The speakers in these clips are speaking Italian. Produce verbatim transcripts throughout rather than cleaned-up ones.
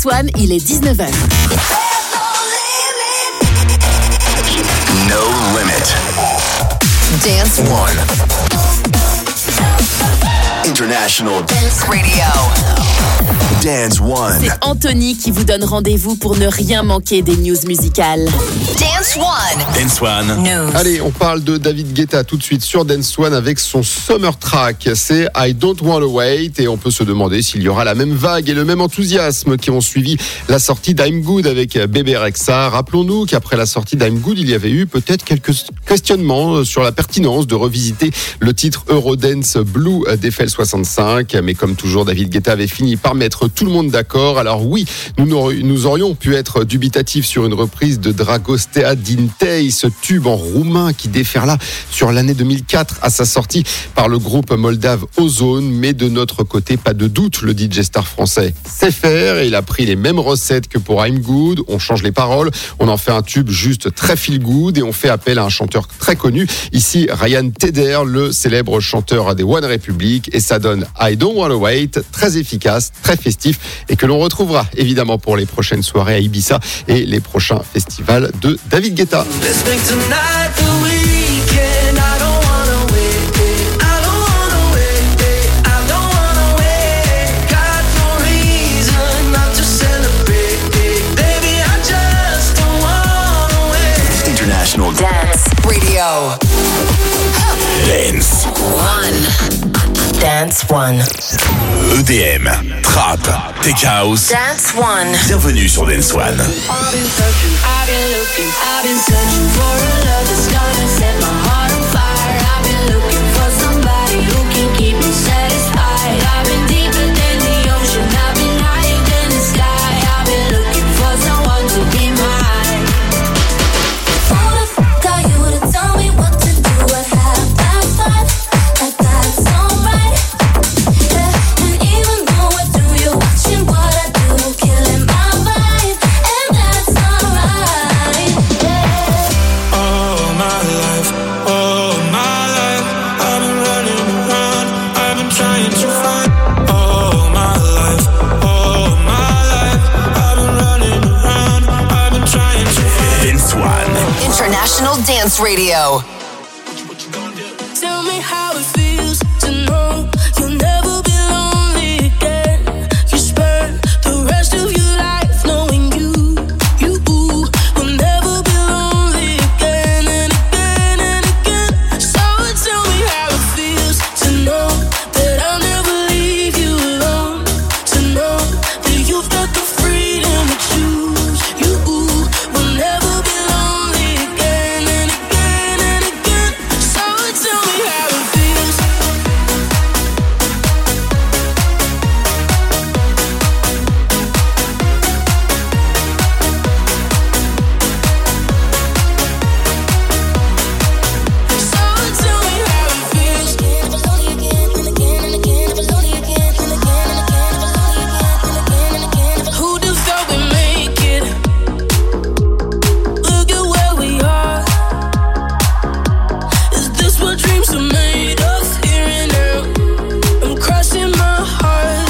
Dance One, il est dix-neuf heures. No limit. Dance One. International Dance Radio. Dance One. C'est Anthony qui vous donne rendez-vous pour ne rien manquer des news musicales. Dance One. Dance One. News. Allez, on parle de David Guetta tout de suite sur Dance One avec son Summer Track. C'est I Don't Wanna Wait et on peut se demander s'il y aura la même vague et le même enthousiasme qui ont suivi la sortie d'I'm Good avec Bebe Rexha. Rappelons-nous qu'après la sortie d'I'm Good, il y avait eu peut-être quelques questionnements sur la pertinence de revisiter le titre Eurodance Blue d'Eiffel soixante-cinq. Mais comme toujours, David Guetta avait fini par mettre tout le monde d'accord. Alors oui, nous, nous aurions pu être dubitatifs sur une reprise de Dragostea din Tei, ce tube en roumain qui déferla sur l'année deux mille quatre à sa sortie par le groupe moldave Ozone. Mais de notre côté, pas de doute, le D J star français sait faire et il a pris les mêmes recettes que pour I'm Good. On change les paroles, on en fait un tube juste très feel good et on fait appel à un chanteur très connu. Ici, Ryan Tedder, le célèbre chanteur des One Republic, et ça donne I Don't Wanna Wait, très efficace, très festif et que l'on retrouvera évidemment pour les prochaines soirées à Ibiza et les prochains festivals de David Guetta. International Dance Radio. Dance One. Dance One. E D M, Trap, Tech House. Dance One. Bienvenue sur Dance One. I've been searching, I've been looking, I've been searching for a love that's gonna set my heart on fire. I've been looking for somebody who can keep me satisfied. I've been deeper than the ocean, I've been higher than the sky. I've been looking for someone to be mine. Phone up, call you to tell me what to do at half past five. Like that's alright. Yeah, and even though I do, you're watching what I do, killing my vibe, and that's alright. Yeah. All my life, all my life, I've been running around, I've been trying to find. All my life, all my life, I've been running around, I've been trying to find. Dance One. International Dance Radio. Tell me how it feels to know you'll never be lonely again. You spend the rest of your life knowing you, you will never be lonely again and again and again. So tell me how it feels to know that I'll never leave you alone. To know that you've got the freedom to choose. You will never be lonely again and again and again. So tell me how it feels. So tell me how it feels. Never lonely again, and again and again, never lonely again, and again and again, never lonely again, and again and again, never. Who'd have thought we'd make it? Look at where we are. Is this what dreams are made of? Here and now, I'm crossing my heart.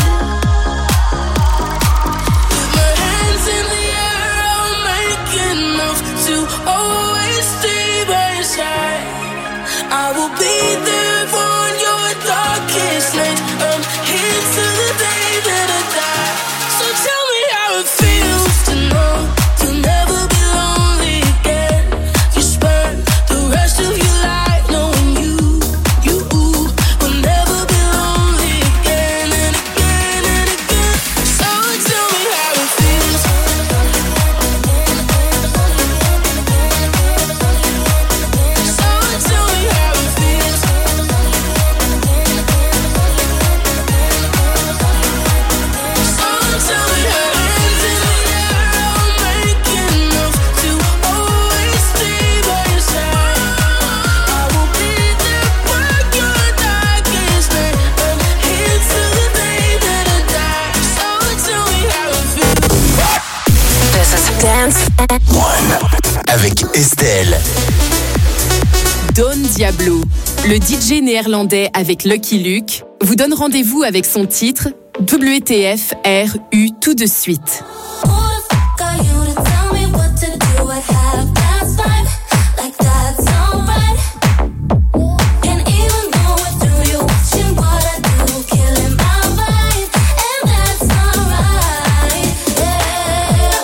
With my hands in the air, I'll make enough to always stay by your side. I will be there for your darkest night. I'm here till the day that I die. So tell me how it feels to know you'll never be lonely again. You spend the rest of your life knowing you, you will never be lonely again and again and again. So tell me how it feels. So tell me how it feels. So tell me how hands in the air, I'll make enough to always stay by your side. I will be there for your darkest night. I'm here till the day that I die. So tell me how it feels. This is Dance One. Avec Estelle. Don Diablo, le D J néerlandais avec Lucky Luke, vous donne rendez-vous avec son titre W T F R U tout de suite. Who the fuck are you to tell me what to do at half past five? Like that's alright. And even though we're through, you're watching what I do, killing my vibe, and that's alright. Yeah.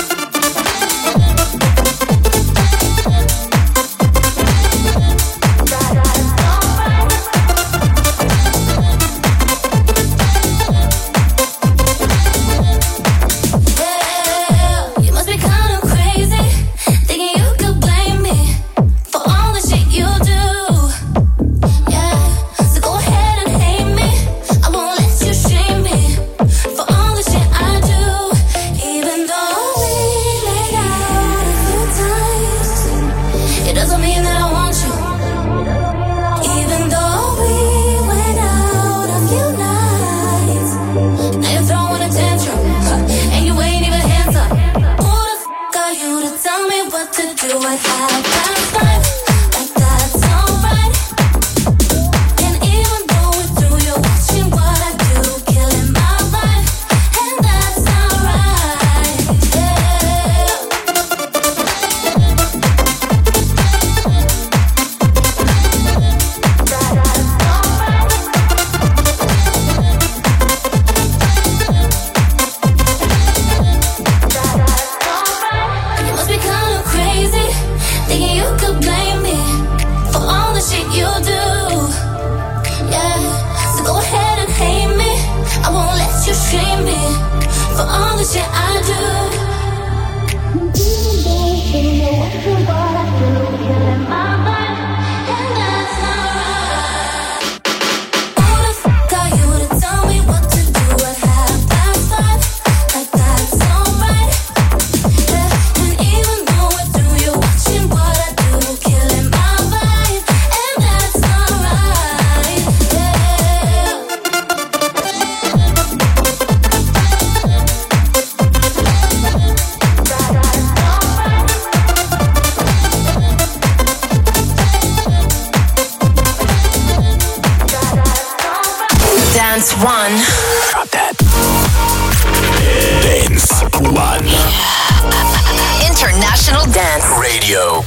Yeah, you must be kind of crazy, thinking you could blame me for all the shit you do. Yeah, so go ahead and hate me. I won't let you shame me for all the shit I do. Even though we laid out a few times, it doesn't mean that I want you. Even though we went out a few nights, now you're throwing a tantrum, huh, and you ain't even hands up. Who the fuck are you to tell me what to do at half past five? Like that's alright. And even though we're through, you're watching what I do, killing my vibe, and that's alright. Yeah. You must be kind of crazy, thinking you could blame me for all the shit you do. Yeah, so go ahead and hate me. I won't let you shame me for all the shit I do. Even though you're watching what I do, killing my vibe, and that's alright. Who the fuck are you to tell me what to do at half past five? Like that's alright. Yeah, and even though we're through, you're watching what I do, killing my vibe, and that's alright. Yeah. Dance One. Drop that. Dance One International Dance. Radio.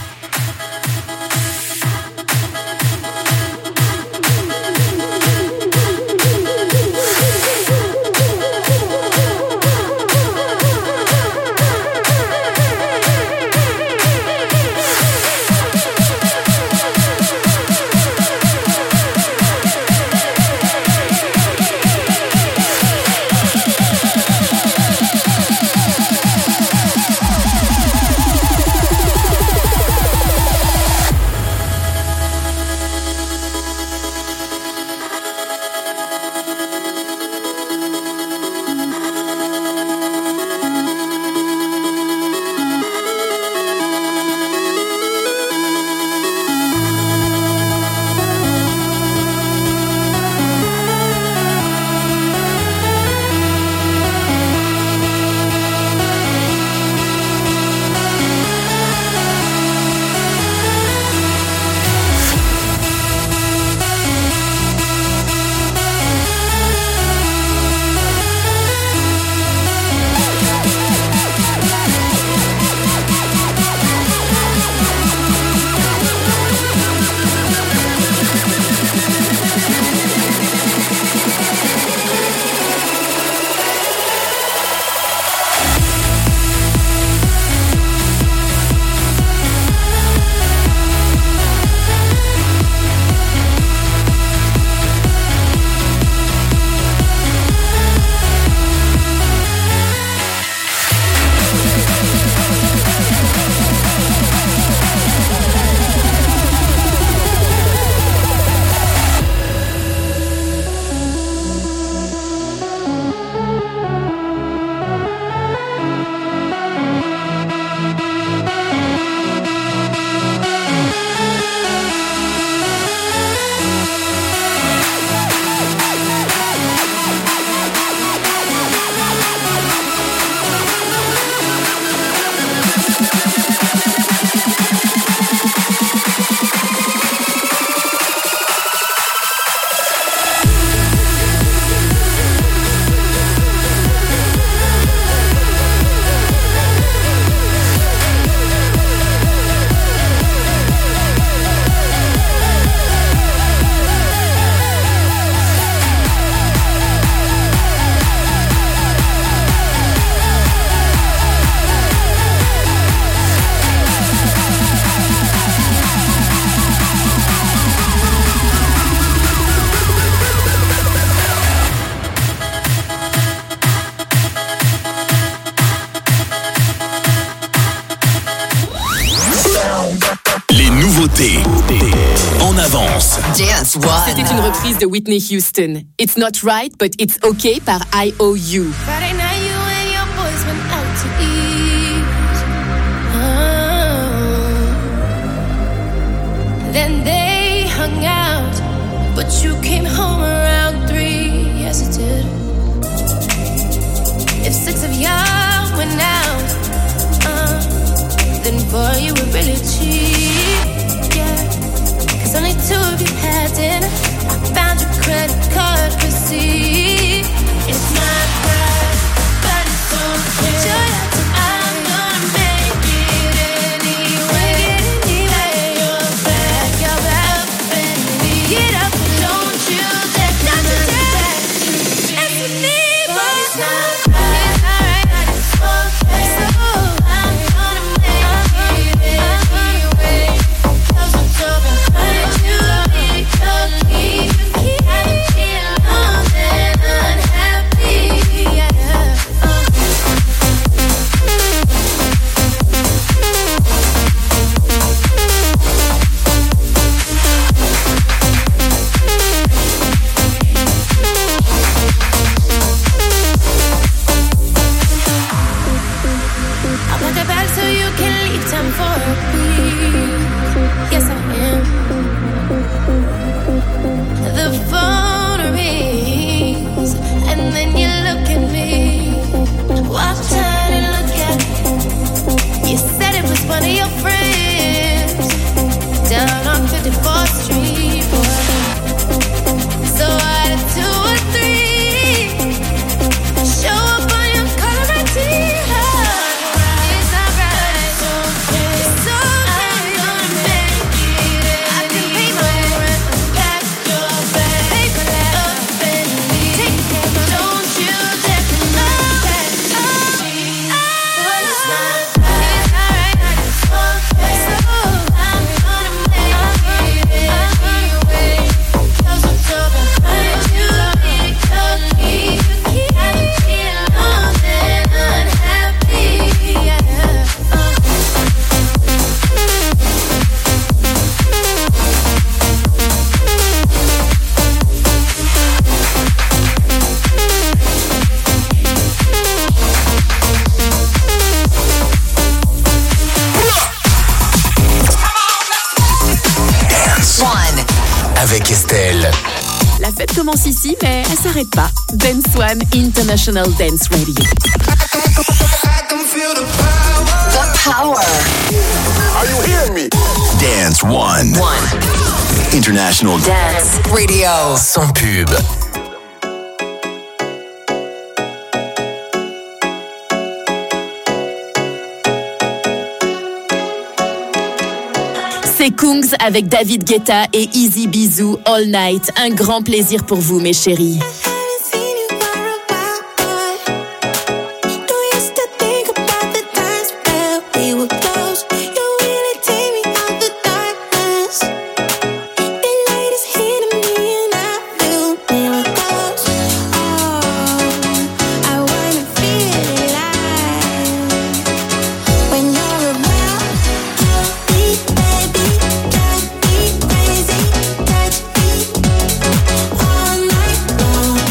nouveautés. En avance. Dance One. C'était une reprise de Whitney Houston. It's Not Right, but It's Okay par I O U. Friday night, you and your boys went out to eat. Oh. Then they hung out, but you came home around three. Yes, it did. If six of y'all went out, uh, then boy, you were really cheap. Yeah, 'cause only two of you had dinner. I found your credit card receipt. It's not right, but it's okay. Sure, I'm gonna make it anyway. Pack your bag, your bag, and get up. Don't you dare, don't you dare. It's me, but it's not right. It's not right, but it's okay. So I'm gonna make it anyway. 'Cause I'm so behind you, because you keep having me alone and unhappy. Yeah. I'll pack a bag so you can leave time for a week. Yes, I am. The phone rings, and then you look at me. Walk down and look at me. You said it was one of your friends down on fifty-fourth Street, boy. So out of two or three, show up on your color I D. It's not right, it's okay. It's okay. I'm gonna make it. I can pay my rent, pack your bag, pay for that up and leave. Take care, but don't you dare come back to me. But it's not right, it's not right, it's okay. So I'm gonna make it anyway. 'Cause I'm so behind you, because you keep having me alone and unhappy. Yeah. One. Avec Estelle. La fête commence ici, mais elle s'arrête pas. Dance One International Dance Radio. The power. Are you hearing me? Dance One. One. International Dance Radio. sans pub. C'est Kungs avec David Guetta et Easy Bizou All Night. Un grand plaisir pour vous, mes chéris. Haven't seen you for a while, boy. You used to think about the times where we were close. You really take me out the darkness. The light is hitting me and I feel miracles. Oh, I wanna feel alive when you're around. Hold me, baby, drive me crazy, touch me all night long.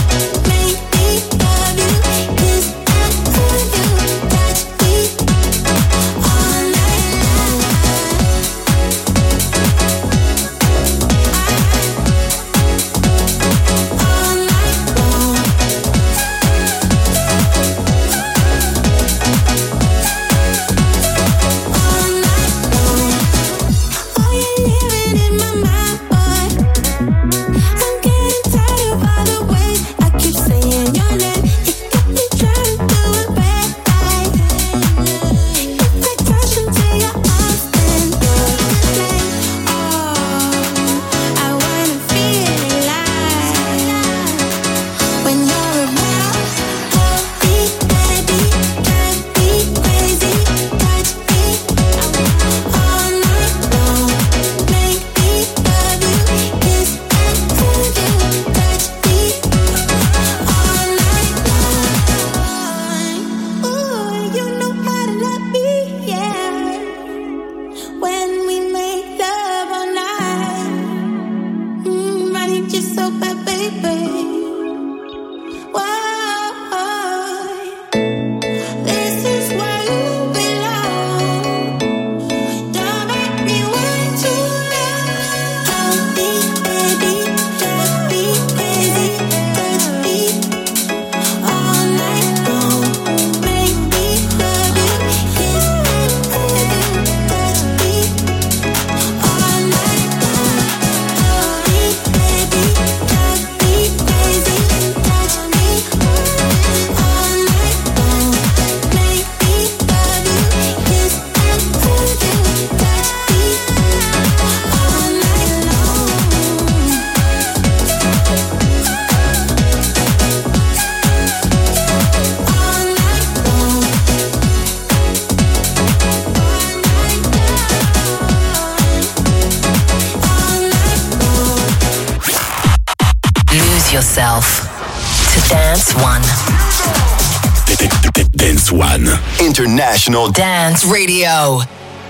Lose yourself to Dance One. Dance One International Dance Radio.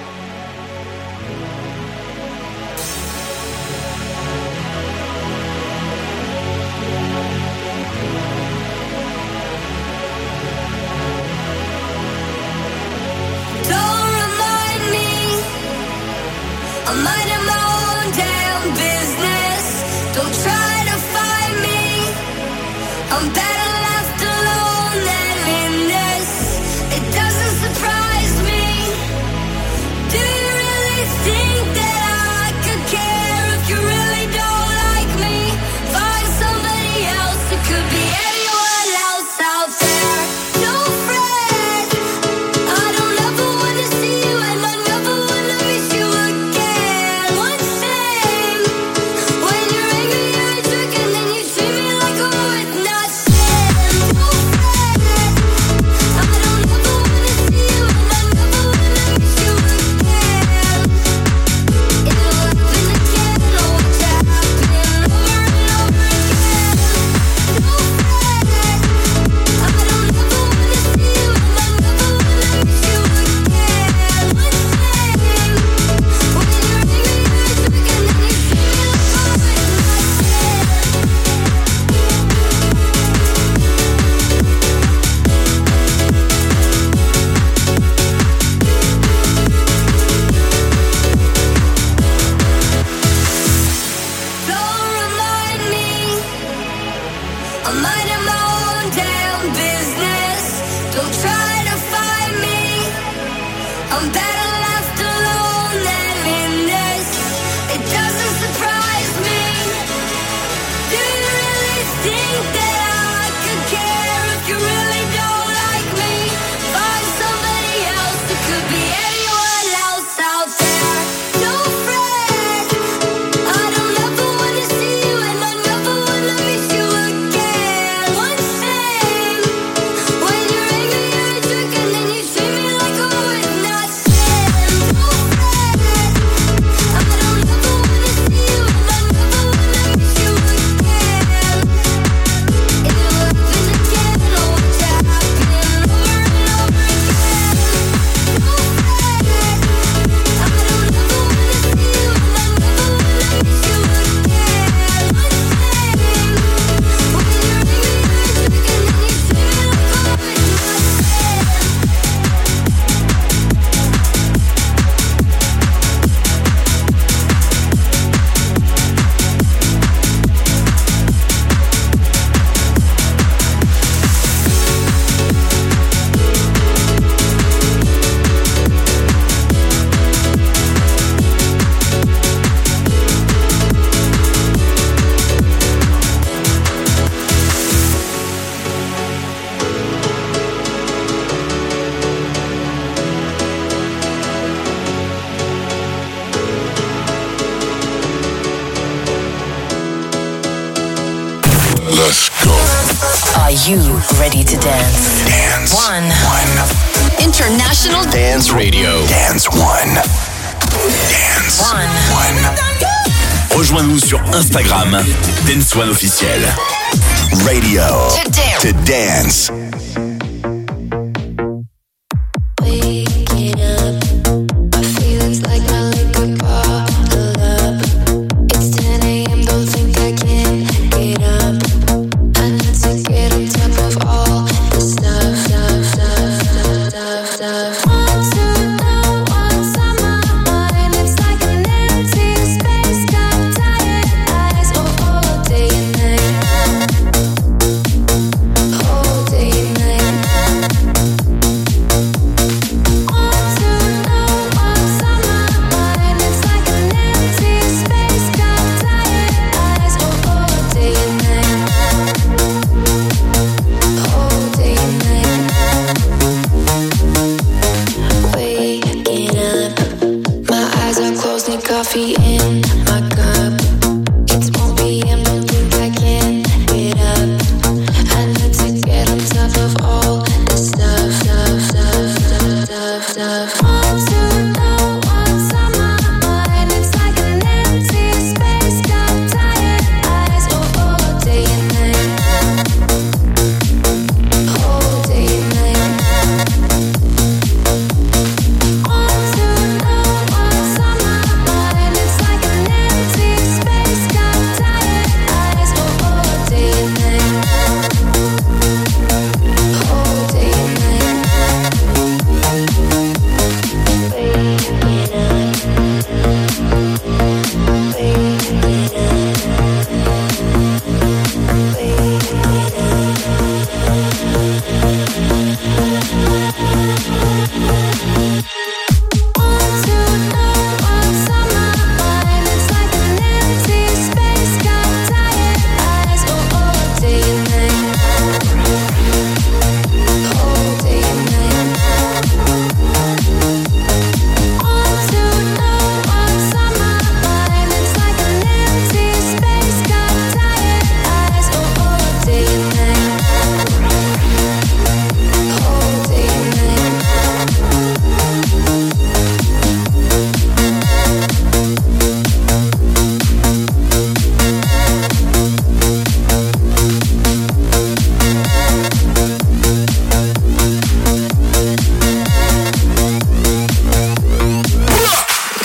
Are you ready to dance? Dance One. One. International Dance Radio. Dance One. Dance One. One. Rejoins-nous sur Instagram, Dance One officiel. Radio. To dance. To dance. Day and night.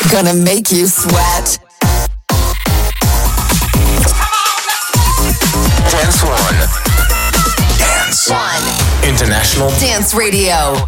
Gonna make you sweat. Dance One. Dance One. International Dance Radio.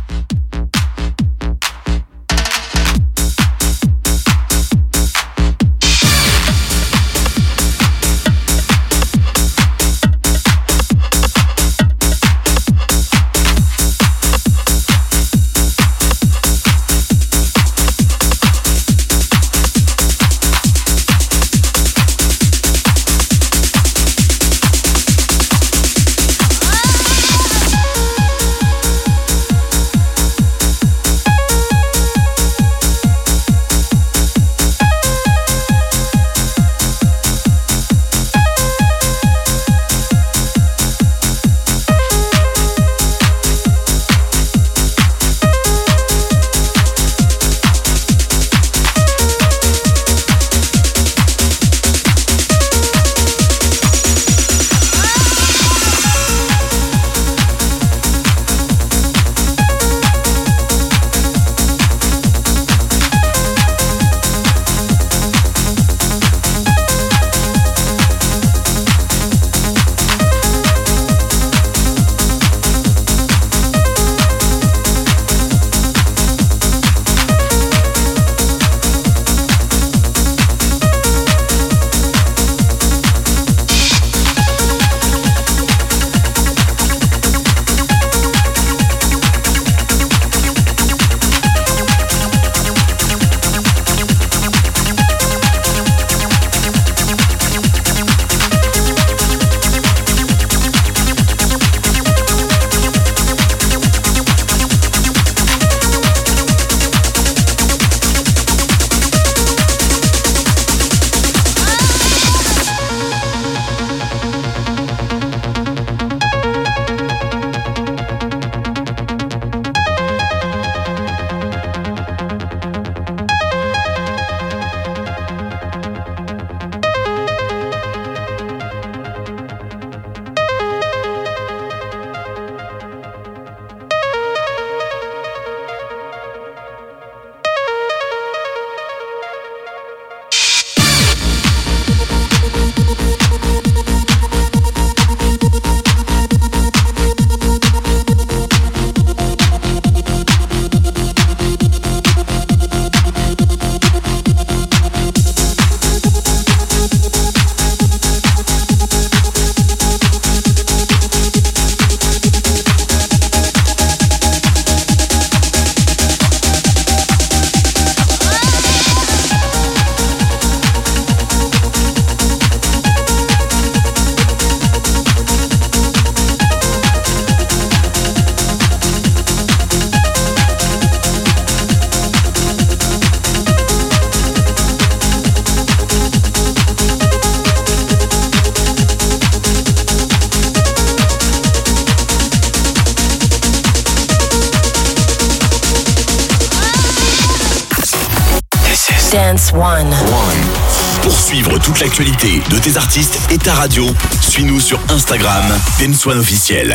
Dance One. One. Pour suivre toute l'actualité de tes artistes et ta radio, suis-nous sur Instagram, Dance One officiel.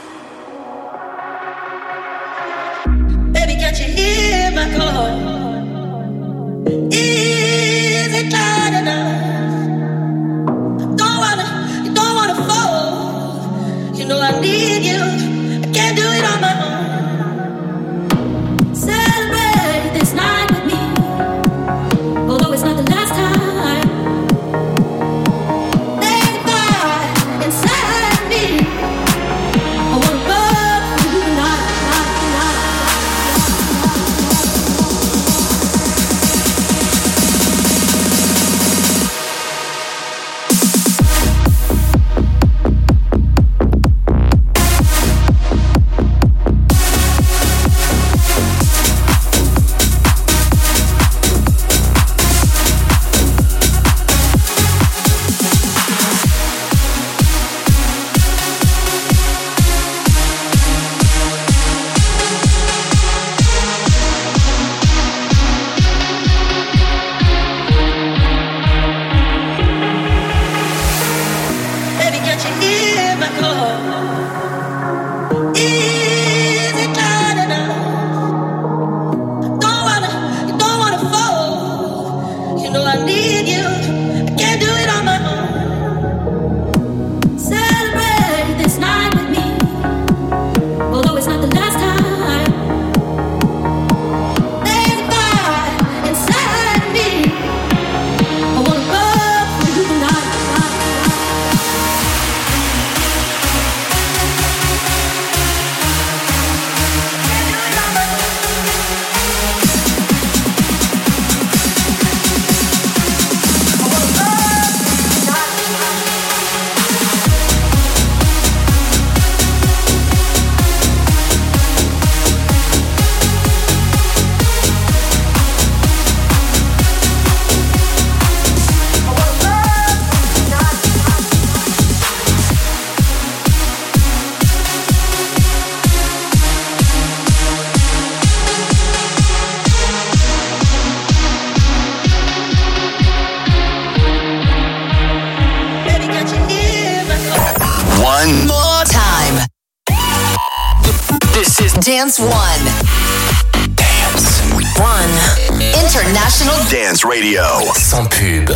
Baby, can't you hear my call? Is it loud enough? Don't wanna, you don't wanna fall. You know I need you. I can't do it on my own. Celebrate this night with me, although it's not the last time. There's a fire inside me. I need you. I can't do it on my own. Celebrate this night with me, although it's not the last time. There's a fire inside of me. I wanna run for you tonight. Baby, got you near my One. More time. This is Dance One. Dance. One. International Dance Radio. Sans pub.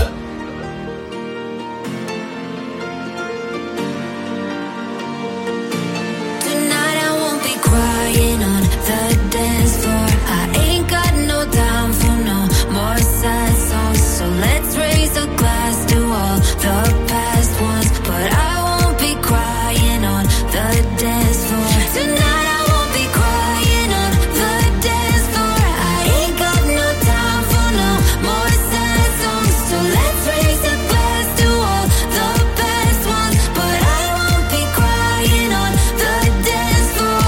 Tonight I won't be crying on the dance floor. I ain't got no time for no more sad songs. So let's raise a glass to all the past ones. But I won't be crying on the dance floor. Tonight I won't be crying on the dance floor. I ain't got no time for no more sad songs. So let's raise a glass to all the past ones. But I won't be crying on the dance floor.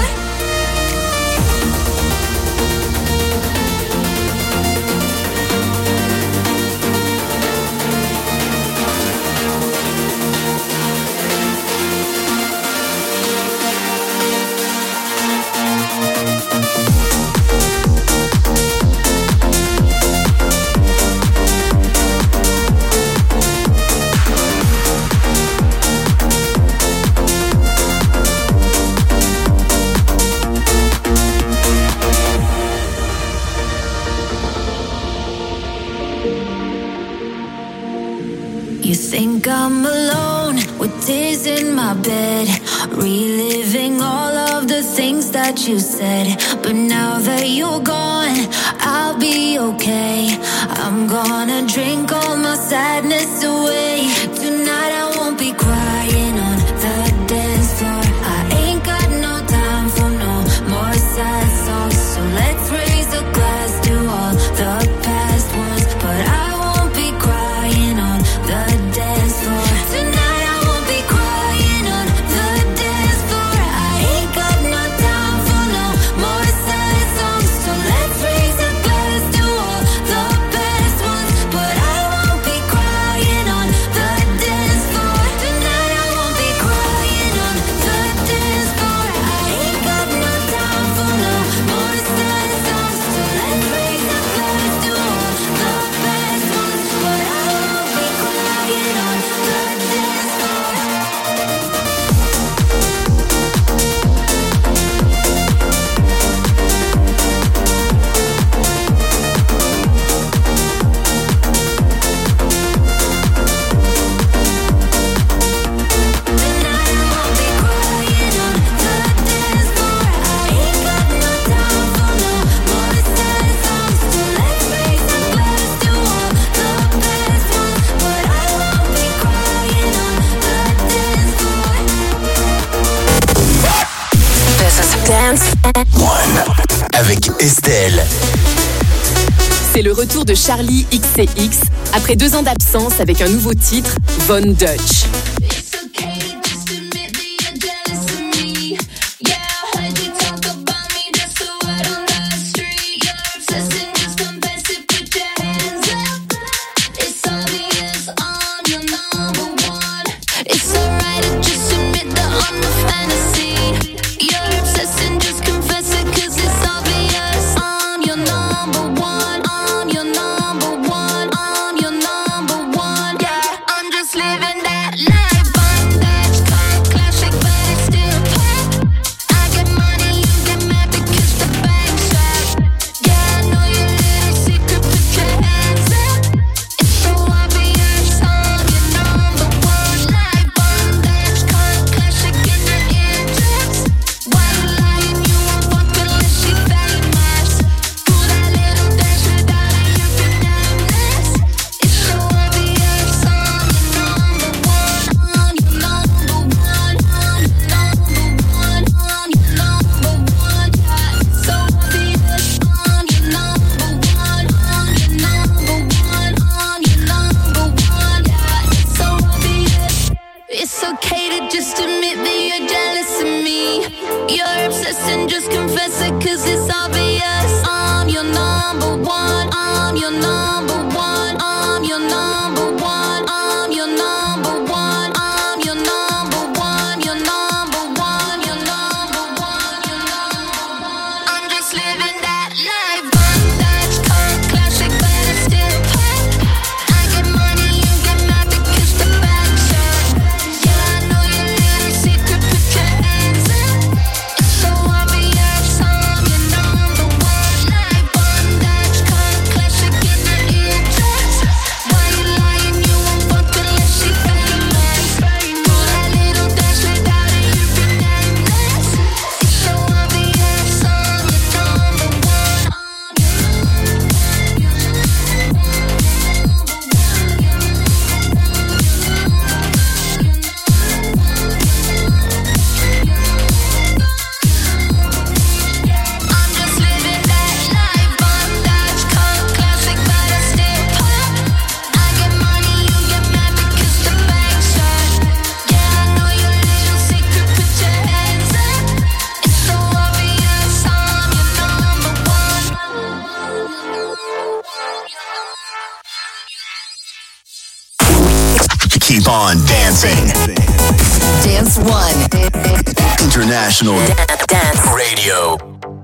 You think I'm alone with tears in my bed, reliving all of the things that you said. But now that you're gone, I'll be okay. I'm gonna drink all my sadness away. Tonight I won't be crying on the dance floor. I ain't got no time for no more sad songs. So let's raise a glass to all the past ones. But I won't be crying on the dance floor. Tonight I won't be crying on the dance floor. I ain't got no time for no more sad songs. So let's raise a glass to all the past ones. But I won't be crying on the dance floor. Tonight I won't be crying on the dance floor. I ain't got no time for no more sad songs. So let's raise a glass to all the past ones. But I won't be crying on the dance floor. Tonight I won't be crying on the dance floor. I ain't got no time for no more sad songs. So let's raise a glass to all the past ones. But I won't be crying on the dance floor. This is Dance One. Avec Estelle. C'est le retour de Charlie X C X après deux ans d'absence avec un nouveau titre, Von Dutch. It's okay to just admit that you're jealous of me. Yeah, I heard you talk about me just the word on the street. You're obsessed and just confess it, put your hands up. It's obvious I'm your number one. It's alright to just admit that I'm the fantasy. You're obsessed and just confess it, cause it's obvious I'm your number one. I'm your number one. I'm your number one. Yeah, I'm just living that life. your number one. I'm your number one. I'm your number one. I'm your number one. Your number one. Your number one. Your number one. I'm just living that life. One Dutch cult classic, but I still pop. I get money, you get mad because the back shot. Yeah, I know your little secret. Put your hands up. It's so obvious. I'm your number one. Life one Dutch cult classic in the eardrums. Why you lying? You won't fuck unless she fucking lies. Do that little dance without it, you be nameless. It's so obvious. I'm your number one. I'm just living that life. One Dutch cult classic, but I still pop. I get money, you get mad because the bank's shut. Yeah, I know your little secret. Put your hands up. It's so obvious. I'm your number one. Keep on dancing. Dance One. International Dance. Radio.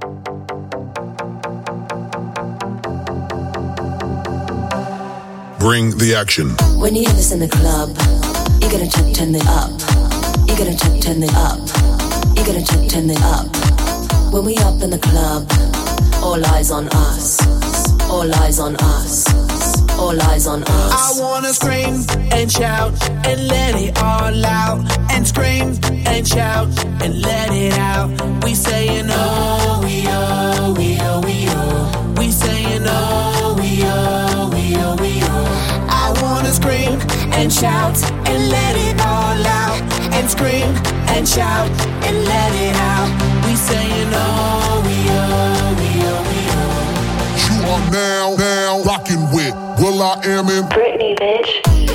Bring the action. When you hear this in the club, you gotta turn, turn it up. You gotta turn, turn it up. You gotta turn, turn it up. When we up in the club, all eyes on us. All eyes on us. All eyes on us. I wanna scream and shout and let it all out. And scream and shout and let it out. We saying oh, we oh, we oh, we oh. We saying oh, we oh, we oh, we oh. I wanna scream and shout and let it all out. And scream and shout and let it out. We saying oh, we oh, we oh, we oh. You are now, now rocking with Will I Am in Britney, bitch.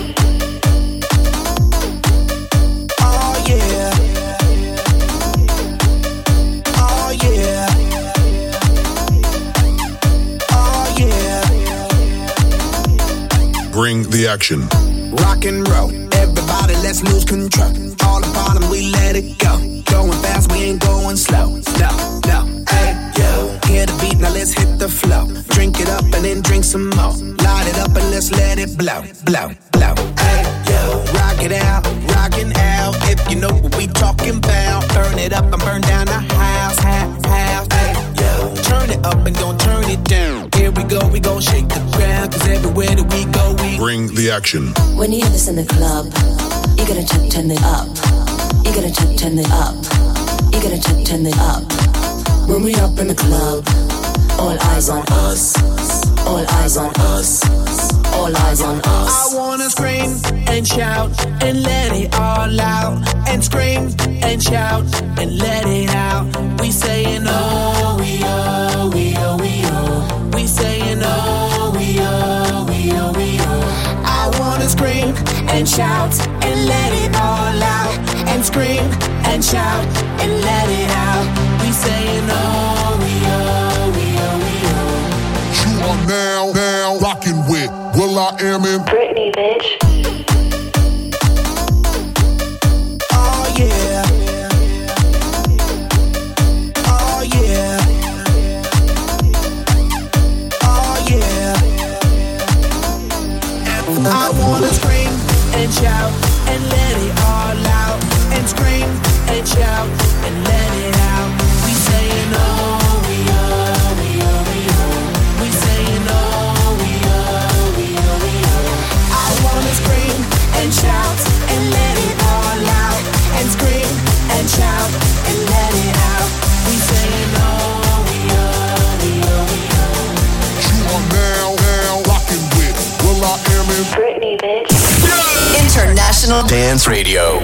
Oh yeah. Oh yeah. Oh yeah. Bring the action. Rock and roll, everybody let's lose control. All the bottom we let it go. Going fast, we ain't going slow. No, no, hey, yo. Hear the beat, now let's hit the flow. Drink it up and then drink some more. Light it up and let's let it blow, blow, blow. Hey, yo. Rock it out, rockin' out. If you know what we talking about. Burn it up and burn down the house, house, house. Hey, yo. Turn it up and don't turn it down. Here we go, we gon' shake the ground. Cause everywhere that we go, we Bring the action. When you hear this in the club, you gotta turn, turn it up. You gotta turn, turn it up. You gotta turn, turn it up. When we up in the club, all eyes on us. All eyes on us. All eyes on us. I wanna scream and shout and let it all out. And scream and shout and let it out. We saying oh, we oh, we oh, we oh. We saying oh, we oh, we oh, we oh. I wanna scream and shout and let it all out. And scream and shout and let it out. We saying oh, we oh, we oh, we oh. You are now, now rocking with Will I Am in Britney, bitch. Oh yeah. Oh yeah. Oh yeah. I wanna scream and shout and let it all out. And scream and shout and let it out. We saying oh, we oh, we oh, we oh. We saying oh, we oh, we oh, we oh. I wanna scream and shout and let it all out. And scream and shout and let it out. We saying oh, we oh, we oh, we oh. You are now, now rocking with Will I Am in Britney, bitch. International Dance Radio.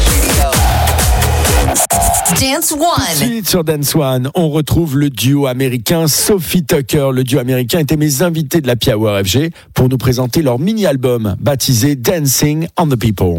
Dance One. Suite sur Dance One, on retrouve le duo américain Sophie Tucker. Le duo américain était mes invités de la Power F G pour nous présenter leur mini-album baptisé Dancing on the People.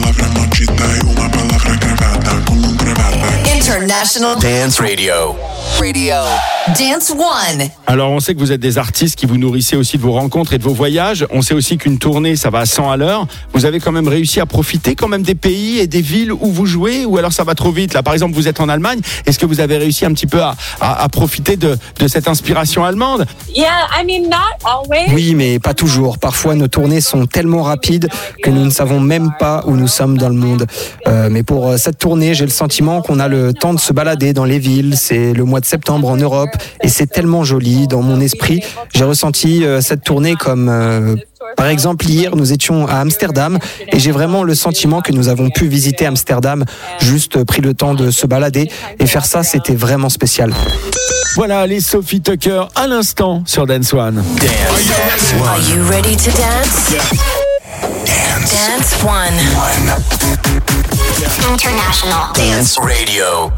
International Dance Radio. Radio. Dance One. Alors, on sait que vous êtes des artistes qui vous nourrissez aussi de vos rencontres et de vos voyages. On sait aussi qu'une tournée, ça va à cent à l'heure. Vous avez quand même réussi à profiter quand même des pays et des villes où vous jouez, ou alors ça va trop vite? Là, par exemple, vous êtes en Allemagne. Est-ce que vous avez réussi un petit peu à, à, à profiter de, de cette inspiration allemande? Yeah, I mean, not always. Oui, mais pas toujours. Parfois, nos tournées sont tellement rapides que nous ne savons même pas où nous sommes dans le monde. Euh, mais pour euh, cette tournée, j'ai le sentiment qu'on a le temps de se balader dans les villes. C'est le mois de septembre en Europe et c'est tellement joli. Dans mon esprit, j'ai ressenti euh, cette tournée comme... Euh, par exemple, hier, nous étions à Amsterdam et j'ai vraiment le sentiment que nous avons pu visiter Amsterdam, juste pris le temps de se balader et faire ça, c'était vraiment spécial. Voilà les Sophie Tucker à l'instant sur Dance One. Dance. Are you ready to dance? Dance. Dance One. International Dance Radio.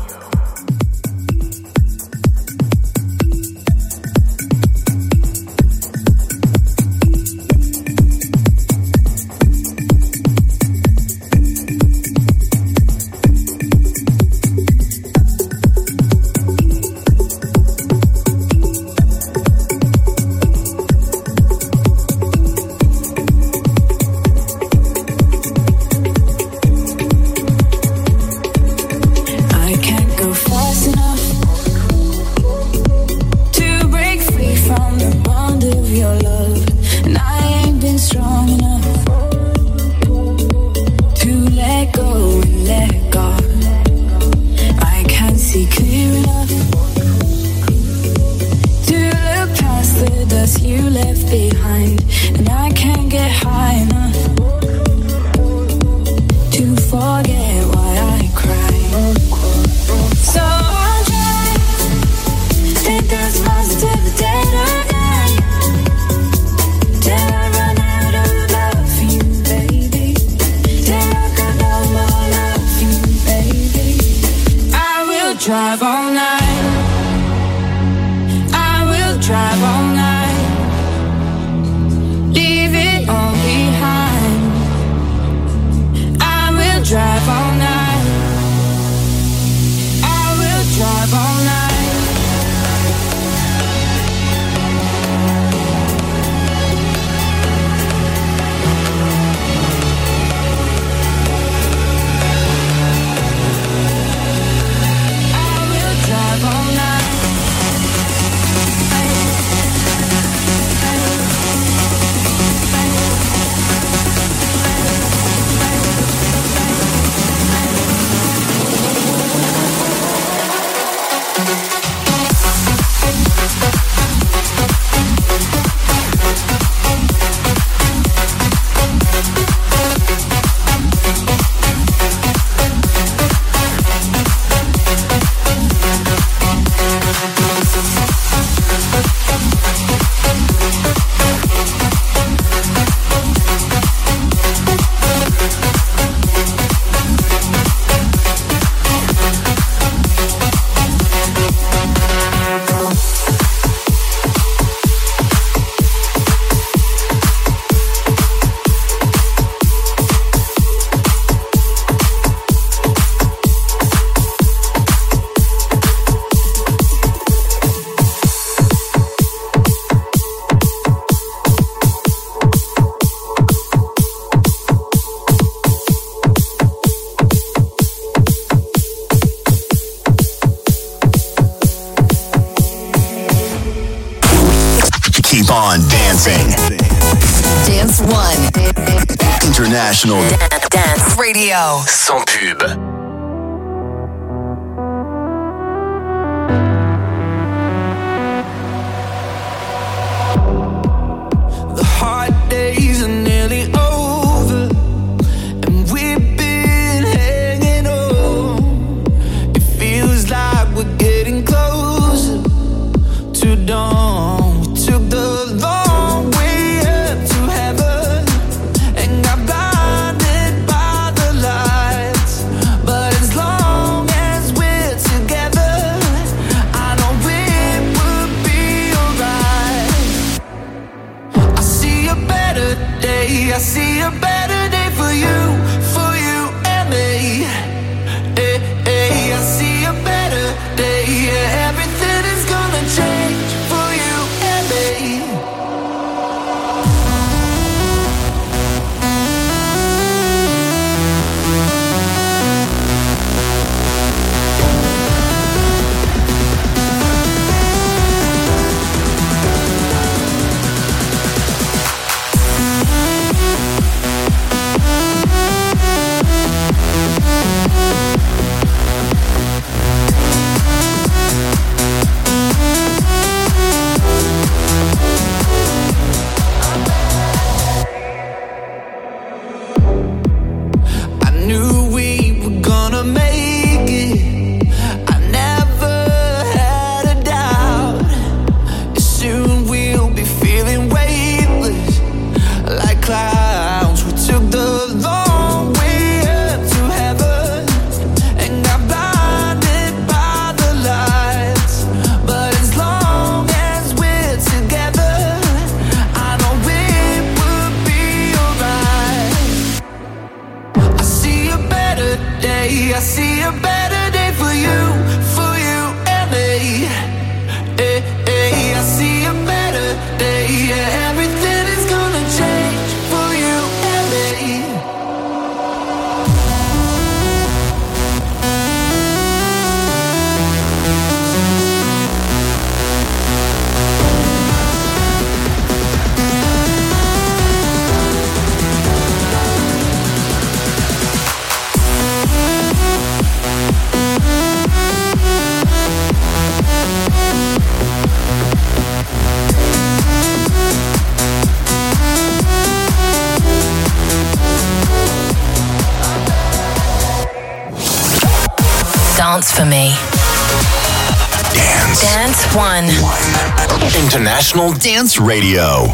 Keep on dancing. Dance One. International Dance Radio. Sans pub. The hard days are nearly over, and we've been hanging on. It feels like we're getting closer to dawn. We took the long way up to heaven and got blinded by the lights. But as long as we're together, I know it will be alright. I see a better day, I see a better day for you, for you and me. Hey, hey, I see a better day, yeah, everything dance for me. Dance. Dance One. International Dance Radio.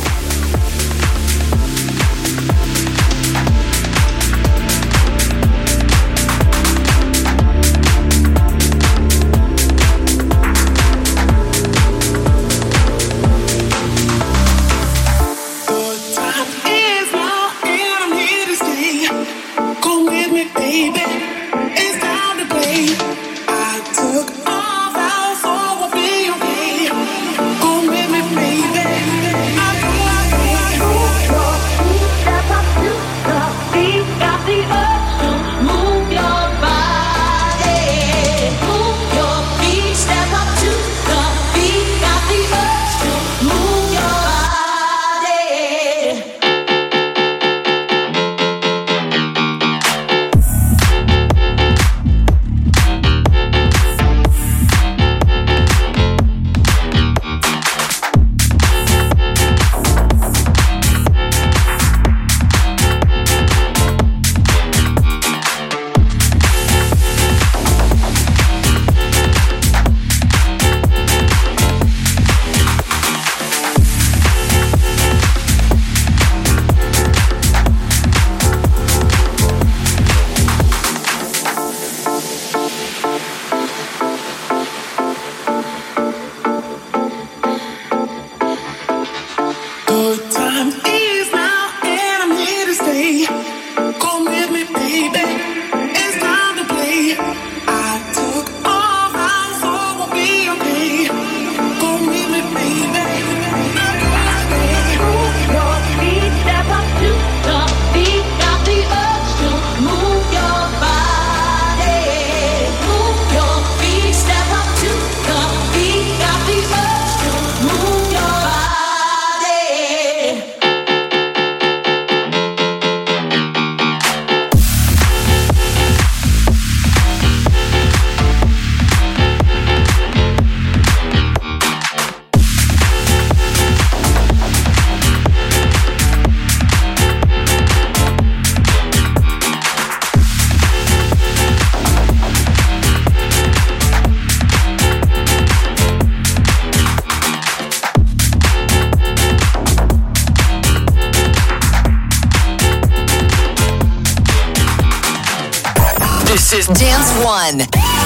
Dance One.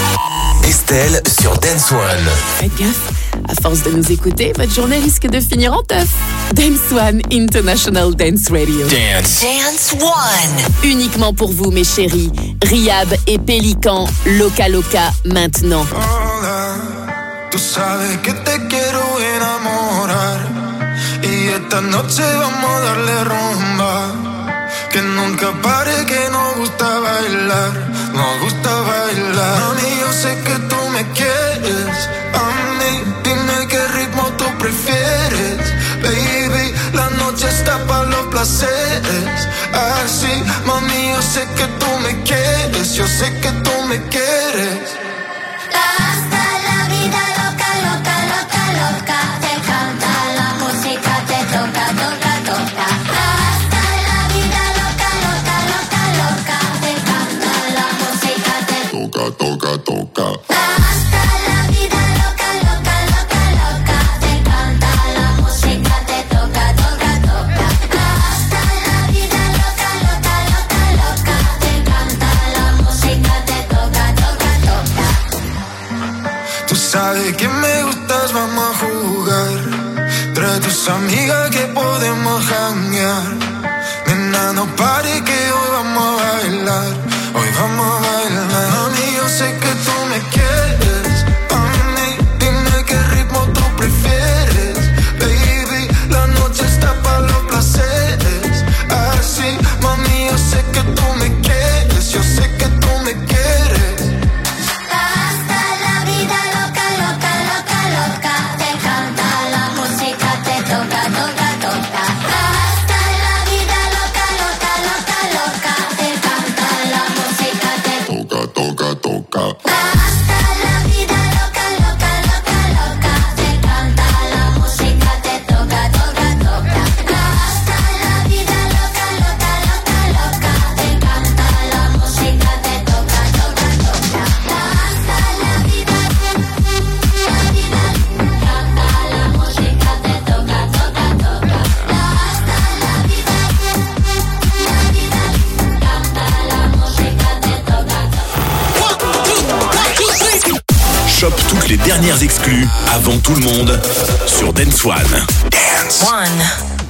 Estelle sur Dance One. Faites gaffe, à force de nous écouter, votre journée risque de finir en teuf. Dance One International Dance Radio. Dance. Dance One. Uniquement pour vous, mes chéris. Riab et Pélican, Loca Loca, maintenant. Hola, tú sabes que te quiero enamorar y esta noche vamos a darle rumba. Que nunca pare, que nos gusta bailar, nos gusta bailar. Mami, yo sé que tú me quieres, a mí, dime qué ritmo tú prefieres. Baby, la noche está para los placeres. Así, mami, yo sé que tú me quieres, yo sé que tú me quieres. Hasta la vida loca, loca, loca, loca. Te canta la música, te toca, toca, toca. Hasta la vida loca, loca, loca, loca. Te canta la música, te toca, toca, toca. Hasta la vida loca, loca, loca, loca. Te canta la música, te toca, toca, toca. Hasta la vida loca, loca, loca, loca. Te canta la música, te toca, toca, toca. Tú sabes que me gustas, vamos a jugar. Trae tus amigas que podemos janguear. Nena, no pare que hoy vamos a bailar. Hoy vamos a bailar. Mami, yo sé que tú me quieres. Mami, dime qué ritmo tú prefieres. Baby, la noche está para los placeres. Así, mami, yo sé que tú me quieres. Yo sé que tú me quieres. Hasta la vida loca, loca, loca, loca. Te canta la música, te toca, toca, toca. Hasta la vida loca, loca, loca, loca. Te canta la música, te toca, toca, toca. Hasta avant tout le monde sur Dance One. Dance One.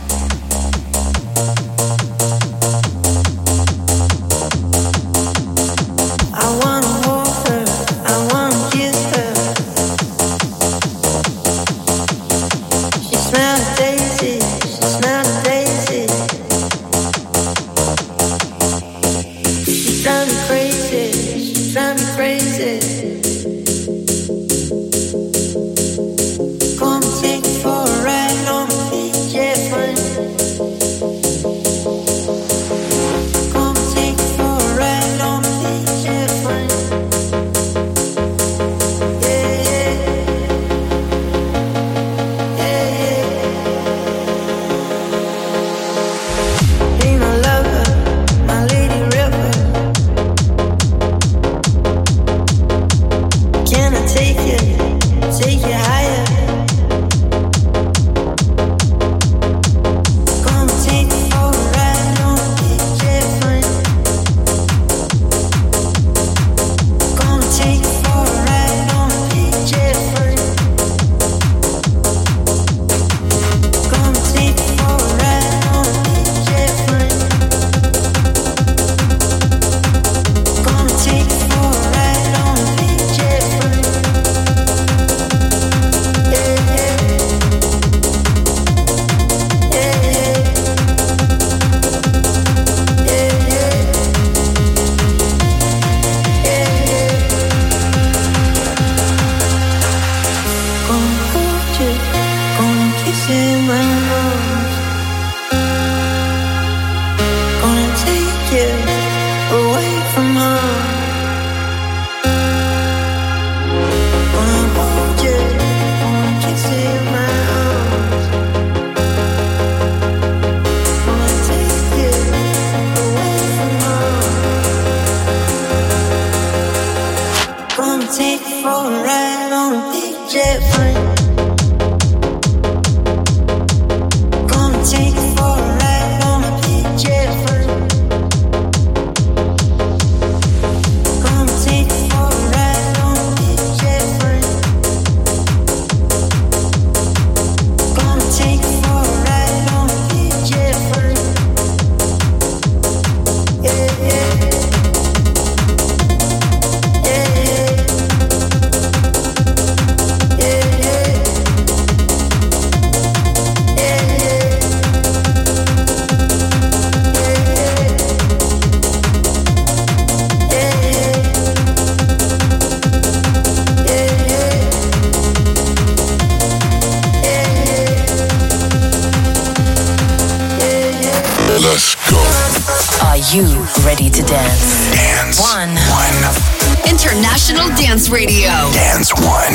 You ready to dance? Dance One. One. International Dance Radio. Dance One.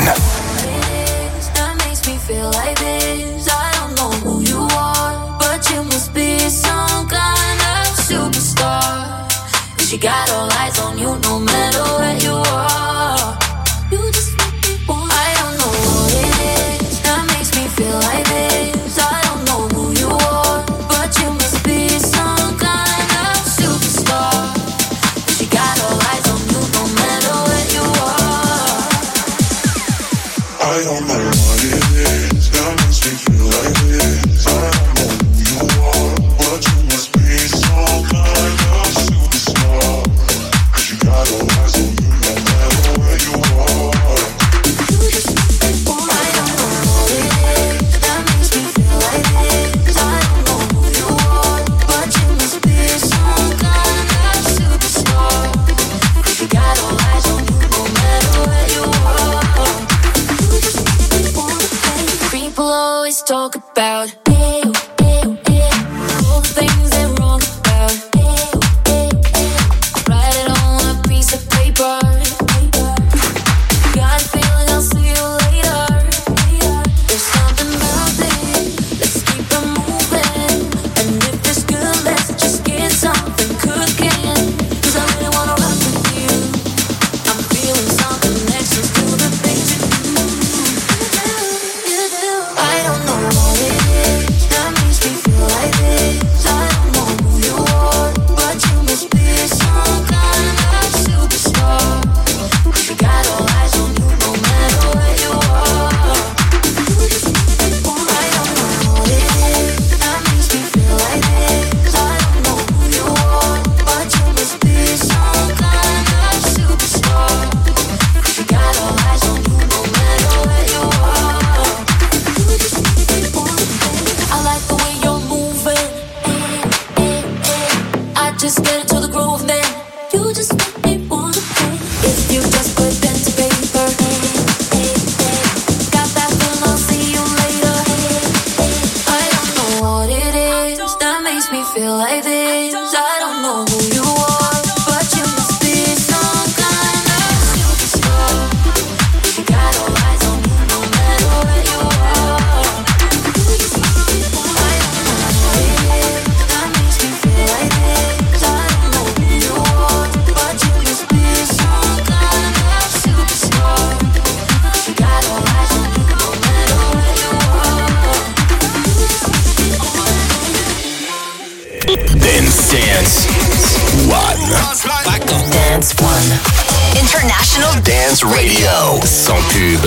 That makes me feel like this. I don't know who you are, but you must be some kind of superstar. 'Cause you got all eyes on you no matter where you are. You just make me want. I don't know what it is that makes me feel like this. I don't know who you are, but you must be some kind of superstar. 'Cause you got all eyes on you no matter where you are. I don't know what it is that makes me feel like this. I don't know who you are, but you must be some kind of superstar. 'Cause you got all eyes on you no matter where you are. You just make me want. I don't know what it is that makes me feel like this. I don't know who you are, but you must be some kind of superstar. 'Cause you got all eyes on you no matter where you are. You just make me want. People always talk about hey, hey, hey, all the things they're wrong about. Hey, hey, hey, write it on a piece of paper. Got a feeling I'll see you later. There's something about this. Let's keep it moving. And if it's good, let's just get something cooking. 'Cause I really wanna rock with you. I'm feeling something next to the things you do. You do. I don't know what it is that makes me feel like this. I don't know who you are, but you must be some kind of superstar. You got all eyes on you no matter where you are. I don't know who it is that makes me feel like this. I don't know who you are, but you must be some kind of superstar. You got all eyes on you no matter where you are. Dance Dance One. Dance One. International Dance Radio. Sans pub.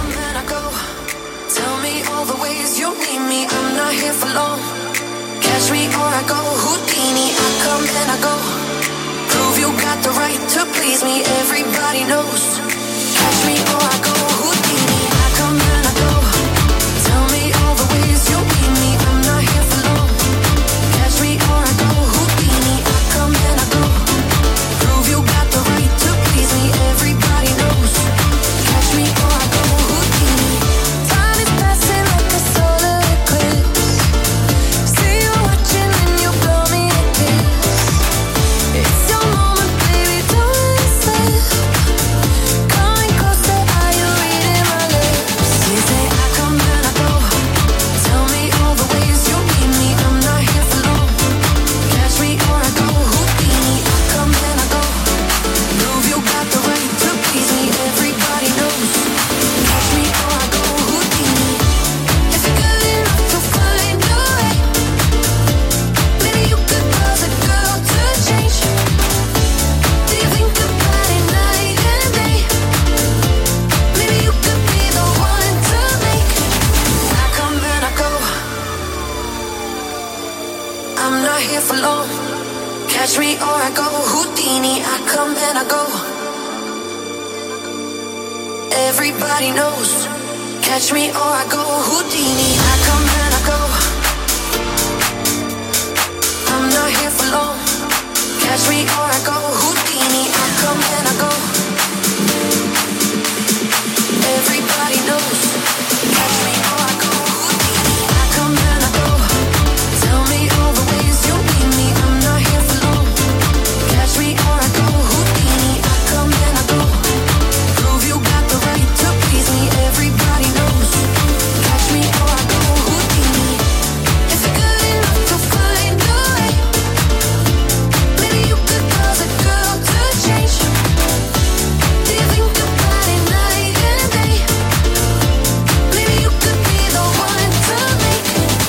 Tell me all the ways you need me. I'm not here for long. Catch me or I go Houdini. I come and I go. Prove you got the right to please me. Everybody knows. Catch me or I go Houdini. I come and I go. Tell me all the ways you need me. I'm not here for long. Catch me or I go Houdini. I come and I go. Prove you got the right to please me. Everybody knows. Catch me or I go Houdini. Time is passing like a solar eclipse. See you watching and you blow me a kiss. It's your moment, baby, don't slip. Coming closer, are you reading my lips? You say I come and I go. Tell me all the ways you need me. I'm not here for long. Catch me or I go Houdini. I come and I go. Prove you got the right to please me. Everybody knows. Catch me or I go Houdini. If you're good enough to find a way, maybe you could cause a girl to change. Do you think about it night and day? Maybe you could be the one to make. I come and I go. I'm not here for long. Catch me or I go Houdini. I come and I go. Everybody knows. Catch me or I go Houdini. I